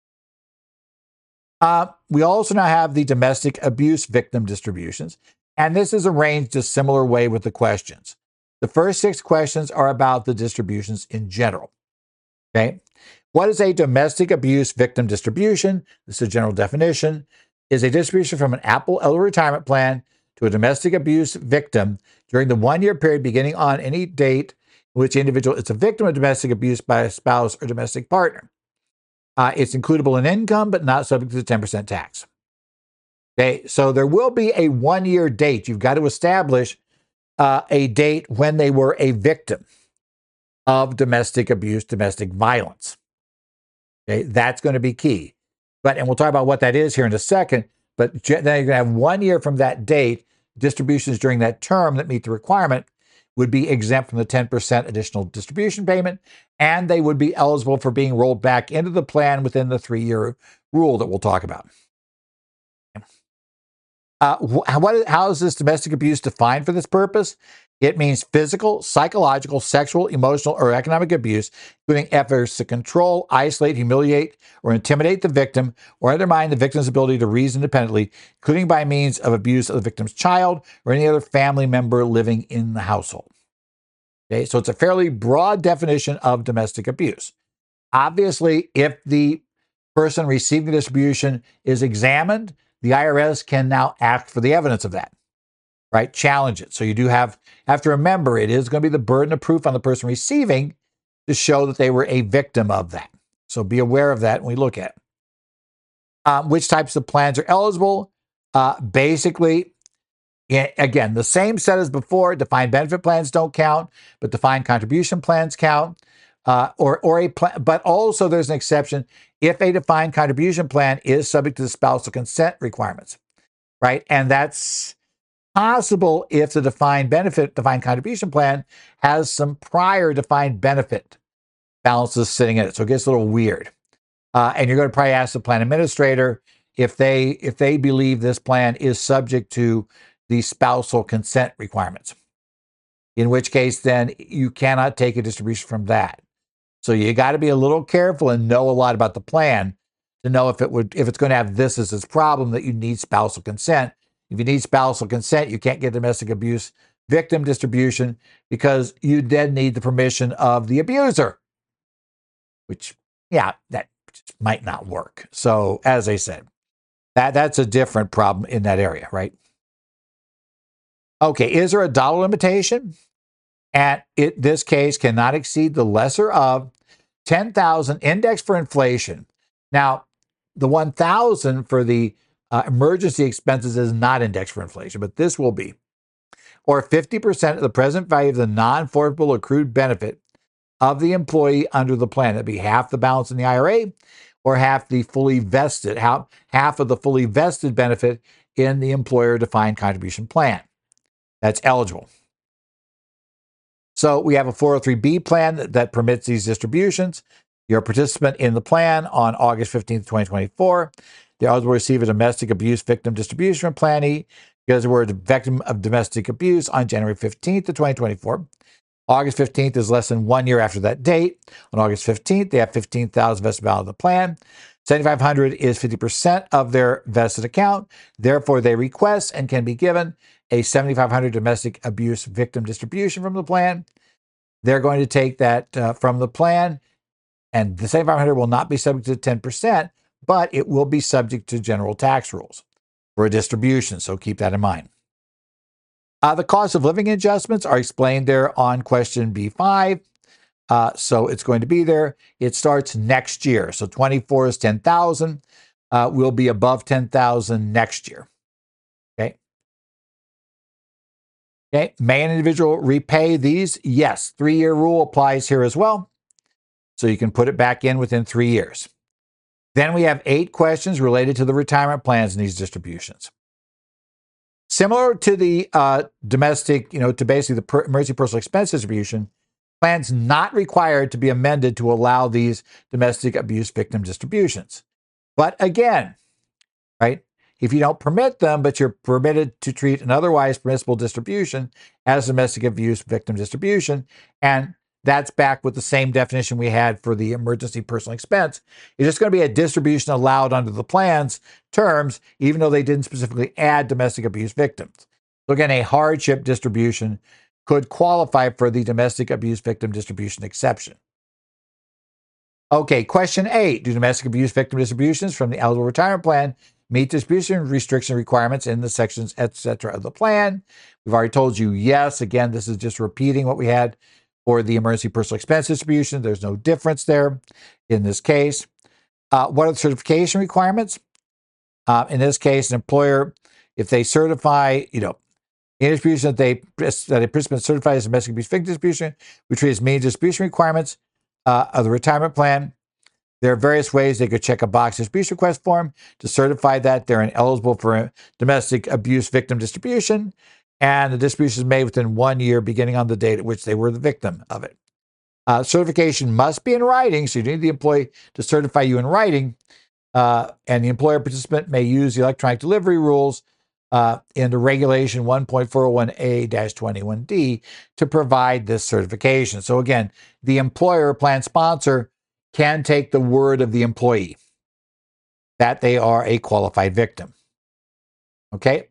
Uh, we also now have the domestic abuse victim distributions, and this is arranged a similar way with the questions. The first six questions are about the distributions in general. Okay. What is a domestic abuse victim distribution? This is a general definition. Is a distribution from an Apple eligible retirement plan to a domestic abuse victim during the one-year period beginning on any date in which the individual is a victim of domestic abuse by a spouse or domestic partner. Uh, it's includable in income, but not subject to the ten percent tax. Okay, so there will be a one-year date. You've got to establish uh, a date when they were a victim of domestic abuse, domestic violence. Okay, that's going to be key. But, and we'll talk about what that is here in a second, but then you're going to have one year from that date. Distributions during that term that meet the requirement would be exempt from the ten percent additional distribution payment, and they would be eligible for being rolled back into the plan within the three-year rule that we'll talk about. Uh, what, how is this domestic abuse defined for this purpose? It means physical, psychological, sexual, emotional, or economic abuse, including efforts to control, isolate, humiliate, or intimidate the victim, or undermine the victim's ability to reason independently, including by means of abuse of the victim's child or any other family member living in the household. Okay, so it's a fairly broad definition of domestic abuse. Obviously, if the person receiving the distribution is examined, the I R S can now act for the evidence of that. Right? Challenge it. So you do have, have to remember it is going to be the burden of proof on the person receiving to show that they were a victim of that. So be aware of that when we look at it. Um, which types of plans are eligible? Uh, basically, again, the same set as before. Defined benefit plans don't count, but defined contribution plans count. Uh, or, or a plan, but also there's an exception if a defined contribution plan is subject to the spousal consent requirements. Right? And that's possible if the defined benefit, defined contribution plan has some prior defined benefit balances sitting in it. So it gets a little weird. Uh, and you're going to probably ask the plan administrator if they if they believe this plan is subject to the spousal consent requirements. In which case, then you cannot take a distribution from that. So you got to be a little careful and know a lot about the plan to know if it would if it's going to have this as its problem that you need spousal consent. If you need spousal consent, you can't get domestic abuse victim distribution because you then need the permission of the abuser, which, yeah, that might not work. So, as I said, that, that's a different problem in that area, right? Okay, is there a dollar limitation? And it, this case cannot exceed the lesser of ten thousand index for inflation. Now, the one thousand for the Uh, emergency expenses is not indexed for inflation, but this will be. Or fifty percent of the present value of the non-forfeitable accrued benefit of the employee under the plan. That'd be half the balance in the I R A or half the fully vested, half, half of the fully vested benefit in the employer defined contribution plan. That's eligible. So we have a four oh three B plan that, that permits these distributions. You're a participant in the plan on August fifteenth, twenty twenty-four. They also will receive a domestic abuse victim distribution from Plan E because they were a victim of domestic abuse on January fifteenth of twenty twenty-four. August fifteenth is less than one year after that date. On August fifteenth, they have fifteen thousand dollars vested balance of the plan. seventy-five hundred dollars is fifty percent of their vested account. Therefore, they request and can be given a seventy-five hundred dollars domestic abuse victim distribution from the plan. They're going to take that uh, from the plan, and the seventy-five hundred dollars will not be subject to ten percent, but it will be subject to general tax rules for a distribution, so keep that in mind. Uh, the cost of living adjustments are explained there on question B five. Uh, so it's going to be there. It starts next year. So twenty-four is ten thousand. Uh, we'll be above ten thousand next year. Okay. Okay. May an individual repay these? Yes. Three-year rule applies here as well. So you can put it back in within three years. Then we have eight questions related to the retirement plans in these distributions. Similar to the uh, domestic, you know, to basically the per- emergency personal expense distribution, plans not required to be amended to allow these domestic abuse victim distributions. But again, right, if you don't permit them, but you're permitted to treat an otherwise permissible distribution as domestic abuse victim distribution, and that's back with the same definition we had for the emergency personal expense, it's just going to be a distribution allowed under the plan's terms, even though they didn't specifically add domestic abuse victims. So again, a hardship distribution could qualify for the domestic abuse victim distribution exception. Okay, question eight. Do domestic abuse victim distributions from the eligible retirement plan meet distribution restriction requirements in the sections, et cetera, of the plan? We've already told you yes. Again, this is just repeating what we had for the emergency personal expense distribution. There's no difference there in this case. Uh, what are the certification requirements? Uh, in this case, an employer, if they certify, you know, in distribution that they that a participant certified as domestic abuse victim distribution, we treat as main distribution requirements uh, of the retirement plan. There are various ways they could check a box distribution request form to certify that they're ineligible for domestic abuse victim distribution, and the distribution is made within one year beginning on the date at which they were the victim of it. Uh, certification must be in writing, so you need the employee to certify you in writing, uh, and the employer participant may use the electronic delivery rules uh, in the regulation one point four oh one A twenty-one D to provide this certification. So again, the employer plan sponsor can take the word of the employee that they are a qualified victim. Okay?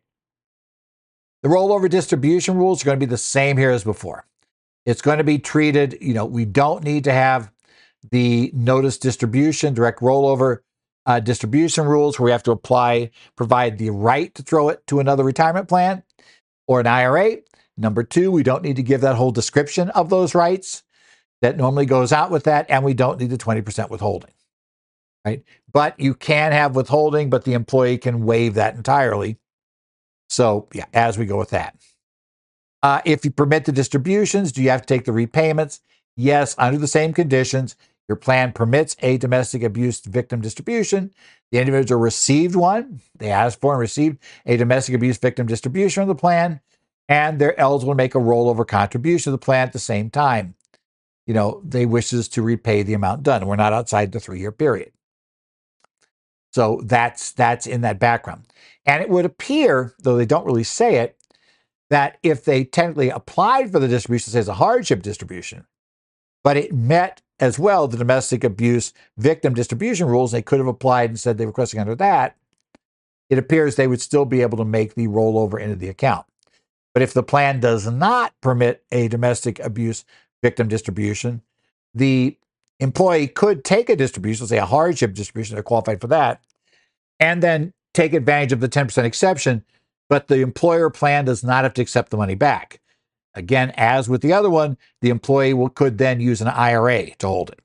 The rollover distribution rules are going to be the same here as before. It's going to be treated, you know, we don't need to have the notice distribution, direct rollover uh, distribution rules where we have to apply, provide the right to throw it to another retirement plan or an I R A. Number two, we don't need to give that whole description of those rights that normally goes out with that, and we don't need the twenty percent withholding, right? But you can have withholding, but the employee can waive that entirely. So yeah, as we go with that. Uh, if you permit the distributions, do you have to take the repayments? Yes, under the same conditions. Your plan permits a domestic abuse victim distribution. The individual received one. They asked for and received a domestic abuse victim distribution from the plan, and they're eligible to make a rollover contribution to the plan at the same time. You know, they wishes to repay the amount done. We're not outside the three-year period. So that's that's in that background. And it would appear, though they don't really say it, that if they technically applied for the distribution as a hardship distribution, but it met as well the domestic abuse victim distribution rules, they could have applied and said they were requesting under that, it appears they would still be able to make the rollover into the account. But if the plan does not permit a domestic abuse victim distribution, the employee could take a distribution, say a hardship distribution, they're qualified for that, and then take advantage of the ten percent exception, but the employer plan does not have to accept the money back. Again, as with the other one, the employee will, could then use an I R A to hold it.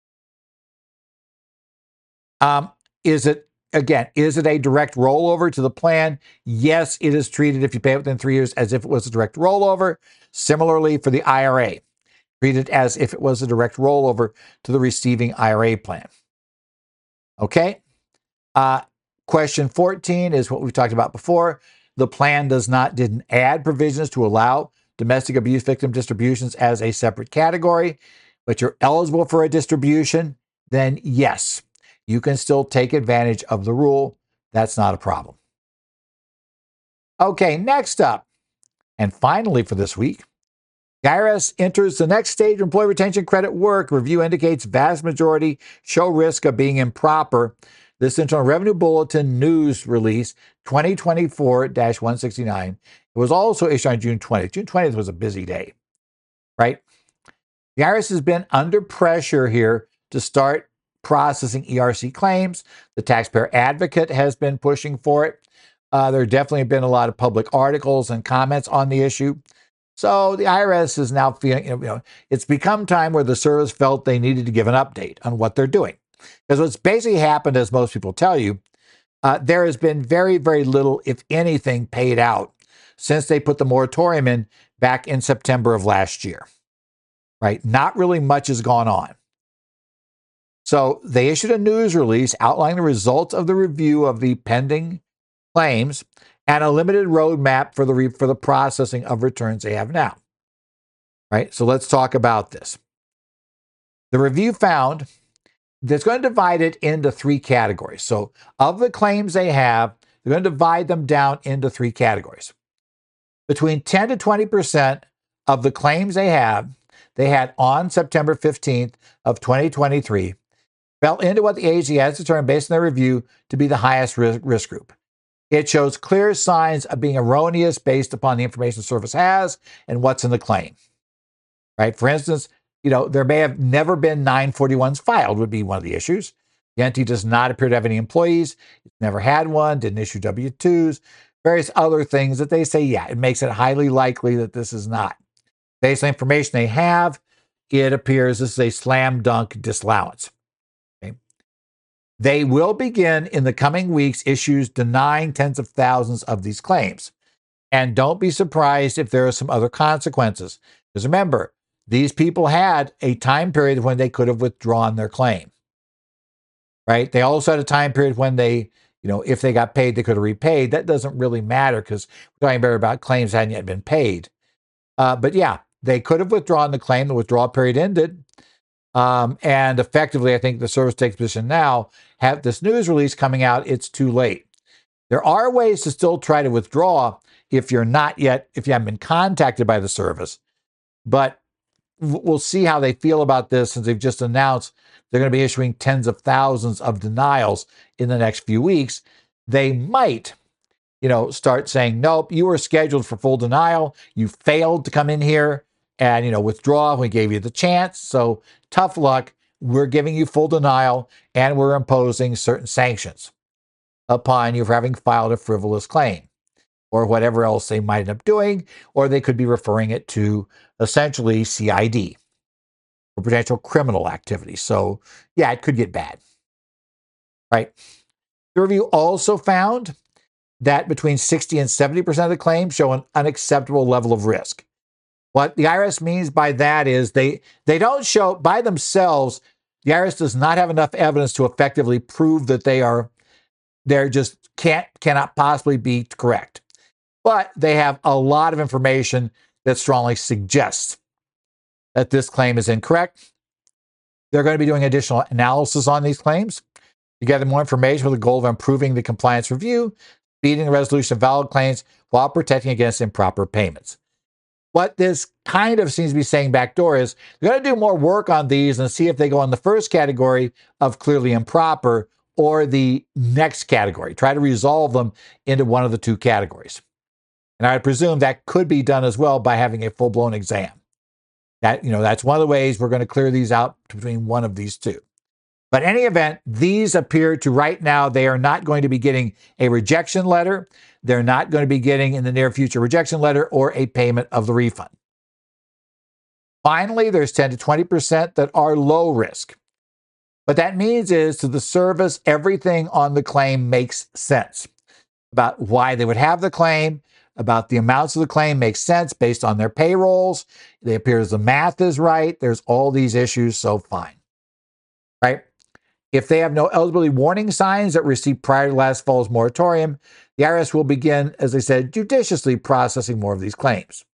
Um, is it, again, is it a direct rollover to the plan? Yes, it is treated if you pay it within three years as if it was a direct rollover. Similarly, for the I R A, treated as if it was a direct rollover to the receiving I R A plan. Okay? Uh, question fourteen is what we've talked about before. The plan does not, didn't add provisions to allow domestic abuse victim distributions as a separate category, but you're eligible for a distribution, then yes, you can still take advantage of the rule. That's not a problem. Okay, next up, and finally for this week, the I R S enters the next stage of employee retention credit work. Review indicates vast majority show risk of being improper. This Internal Revenue Bulletin news release twenty twenty-four dash one sixty-nine. It was also issued on June twentieth. June twentieth was a busy day, right? The I R S has been under pressure here to start processing E R C claims. The taxpayer advocate has been pushing for it. Uh, there definitely have been a lot of public articles and comments on the issue. So the I R S is now feeling, you know, it's become time where the service felt they needed to give an update on what they're doing. Because what's basically happened, as most people tell you, uh, there has been very, very little, if anything, paid out since they put the moratorium in back in September of last year. Right? Not really much has gone on. So they issued a news release outlining the results of the review of the pending claims and a limited roadmap for the re- for the processing of returns they have now. Right? So let's talk about this. The review found that it's going to divide it into three categories. So of the claims they have, they're going to divide them down into three categories. Between ten to twenty percent of the claims they have, they had on September fifteenth of twenty twenty-three, fell into what the agency has determined based on their review to be the highest risk group. It shows clear signs of being erroneous based upon the information the service has and what's in the claim. Right? For instance, you know, there may have never been nine forty-ones filed would be one of the issues. The entity does not appear to have any employees. It's never had one, didn't issue W twos, various other things that they say, yeah, it makes it highly likely that this is not. Based on the information they have, it appears this is a slam dunk disallowance. Okay. They will begin in the coming weeks issues denying tens of thousands of these claims. And don't be surprised if there are some other consequences. Because remember, these people had a time period when they could have withdrawn their claim. Right? They also had a time period when they, you know, if they got paid, they could have repaid. That doesn't really matter because we're talking better about claims that hadn't yet been paid. Uh, but yeah, they could have withdrawn the claim. The withdrawal period ended. Um, and effectively, I think the service takes position now, have this news release coming out, it's too late. There are ways to still try to withdraw if you're not yet, if you haven't been contacted by the service. But we'll see how they feel about this since they've just announced they're going to be issuing tens of thousands of denials in the next few weeks. They might, you know, start saying, nope, you were scheduled for full denial. You failed to come in here and, you know, withdraw. We gave you the chance. So tough luck. We're giving you full denial and we're imposing certain sanctions upon you for having filed a frivolous claim or whatever else they might end up doing, or they could be referring it to essentially C I D or potential criminal activity. So yeah, it could get bad, right? The review also found that between sixty and seventy percent of the claims show an unacceptable level of risk. What the I R S means by that is they, they don't show by themselves, the I R S does not have enough evidence to effectively prove that they are, they're just can't, cannot possibly be correct. But they have a lot of information that strongly suggests that this claim is incorrect. They're going to be doing additional analysis on these claims to gather more information with the goal of improving the compliance review, speeding the resolution of valid claims while protecting against improper payments. What this kind of seems to be saying backdoor is they're going to do more work on these and see if they go in the first category of clearly improper or the next category. Try to resolve them into one of the two categories. And I presume that could be done as well by having a full-blown exam. That, you know, that's one of the ways we're going to clear these out between one of these two. But in any event, these appear to right now, they are not going to be getting a rejection letter. They're not going to be getting in the near future rejection letter or a payment of the refund. Finally, there's ten to twenty percent that are low risk. What that means is to the service, everything on the claim makes sense about why they would have the claim, about the amounts of the claim makes sense based on their payrolls. It appears the math is right. There's all these issues, so fine. Right? If they have no eligibility warning signs that were received prior to last fall's moratorium, the I R S will begin, as I said, judiciously processing more of these claims.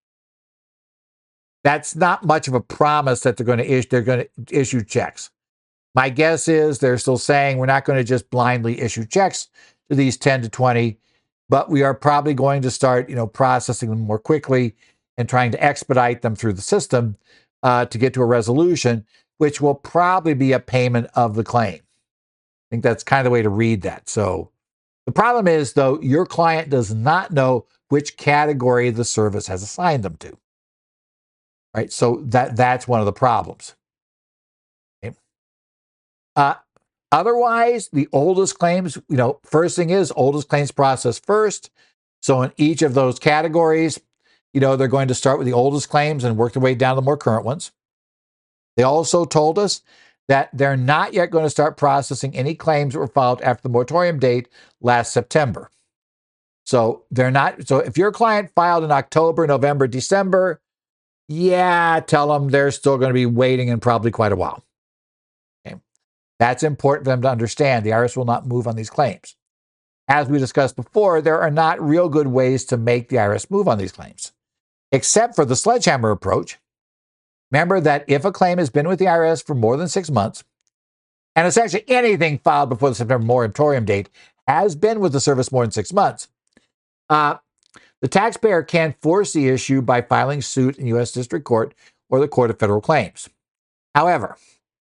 That's not much of a promise that they're going to issue, they're going to issue checks. My guess is they're still saying we're not going to just blindly issue checks to these ten to twenty, but we are probably going to start, you know, processing them more quickly and trying to expedite them through the system uh, to get to a resolution, which will probably be a payment of the claim. I think that's kind of the way to read that. So the problem is, though, your client does not know which category the service has assigned them to. Right? So that, that's one of the problems. Okay. Uh, Otherwise, the oldest claims, you know, first thing is oldest claims process first. So in each of those categories, you know, they're going to start with the oldest claims and work their way down to the more current ones. They also told us that they're not yet going to start processing any claims that were filed after the moratorium date last September. So they're not. So if your client filed in October, November, December, yeah, tell them they're still going to be waiting and probably quite a while. Okay. That's important for them to understand. The I R S will not move on these claims. As we discussed before, there are not real good ways to make the I R S move on these claims, except for the sledgehammer approach. Remember that if a claim has been with the I R S for more than six months, and essentially anything filed before the September moratorium date has been with the service more than six months, uh, the taxpayer can force the issue by filing suit in U S District Court or the Court of Federal Claims. However,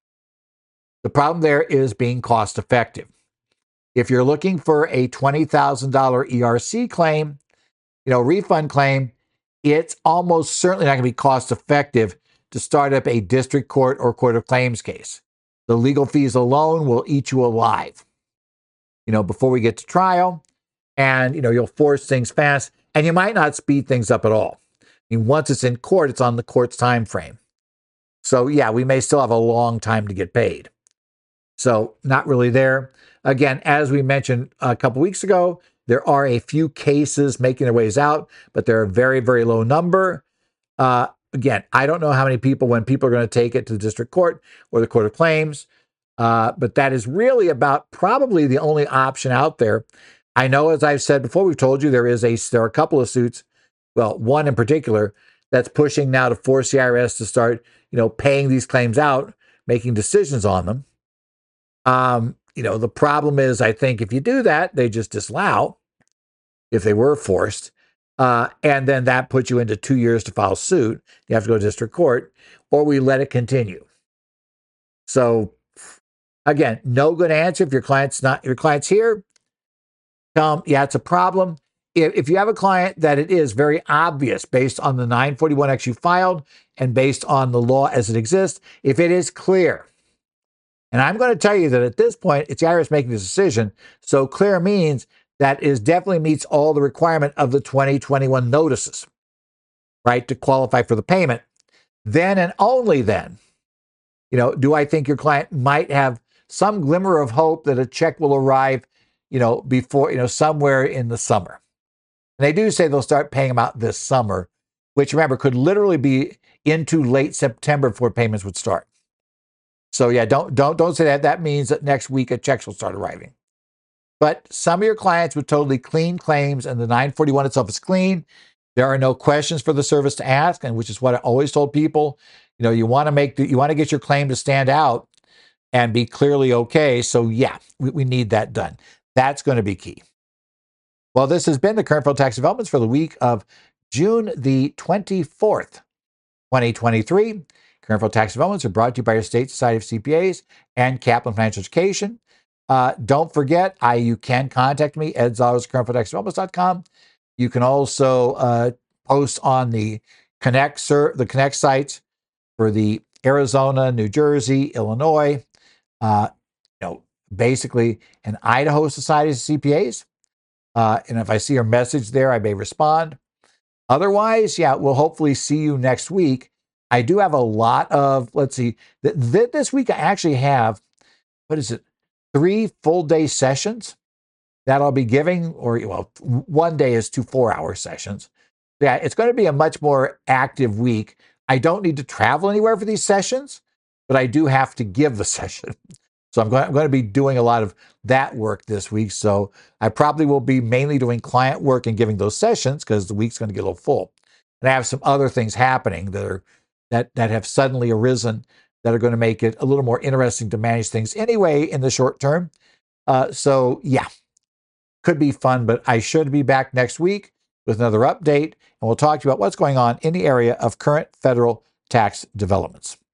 the problem there is being cost effective. If you're looking for a twenty thousand dollars E R C claim, you know, refund claim, it's almost certainly not going to be cost effective to start up a district court or court of claims case. The legal fees alone will eat you alive, you know, before we get to trial. And, you know, you'll force things fast and you might not speed things up at all. I mean, once it's in court, it's on the court's time frame. So yeah, we may still have a long time to get paid. So not really there. Again, as we mentioned a couple weeks ago, there are a few cases making their ways out, but they're a very, very low number. Uh, again, I don't know how many people, when people are going to take it to the district court or the court of claims, uh, but that is really about probably the only option out there. I know, as I've said before, we've told you there is a there are a couple of suits, well, one in particular that's pushing now to force the I R S to start, you know, paying these claims out, making decisions on them. Um, you know, the problem is, I think if you do that, they just disallow if they were forced. Uh, and then that puts you into two years to file suit. You have to go to district court, or we let it continue. So again, no good answer. If your client's not, your client's here, tell them, yeah, it's a problem. If, if you have a client that it is very obvious based on the nine forty-one X you filed and based on the law as it exists, if it is clear, and I'm going to tell you that at this point, it's the I R S making the decision. So clear means that is definitely meets all the requirement of the twenty twenty-one notices, right, to qualify for the payment. Then and only then, you know, do I think your client might have some glimmer of hope that a check will arrive, you know, before, you know, somewhere in the summer. And they do say they'll start paying them out this summer, which remember could literally be into late September before payments would start. So yeah, don't don't don't say that. That means that next week a check will start arriving. But some of your clients with totally clean claims and the nine forty-one itself is clean. There are no questions for the service to ask, and which is what I always told people. You know, you want to make the, you want to get your claim to stand out and be clearly okay. So yeah, we, we need that done. That's going to be key. Well, this has been the current federal tax developments for the week of June the twenty-fourth, twenty twenty-three. Current federal tax developments are brought to you by your state Society of C P As and Kaplan Financial Education. Uh, don't forget, I you can contact me, ed zahos, current federal tax developments dot com. You can also uh, post on the Connect sir, the Connect sites for the Arizona, New Jersey, Illinois, uh, you know, basically an Idaho Society of C P As. Uh, and if I see your message there, I may respond. Otherwise, yeah, we'll hopefully see you next week. I do have a lot of, let's see, th th this week I actually have, what is it, three full day sessions that I'll be giving, or well, one day is two four-hour sessions. Yeah, it's going to be a much more active week. I don't need to travel anywhere for these sessions, but I do have to give the session. So I'm going, I'm going to be doing a lot of that work this week. So I probably will be mainly doing client work and giving those sessions because the week's going to get a little full. And I have some other things happening that are that that have suddenly arisen that are going to make it a little more interesting to manage things anyway in the short term. Uh, so yeah, could be fun, but I should be back next week with another update, and we'll talk to you about what's going on in the area of current federal tax developments.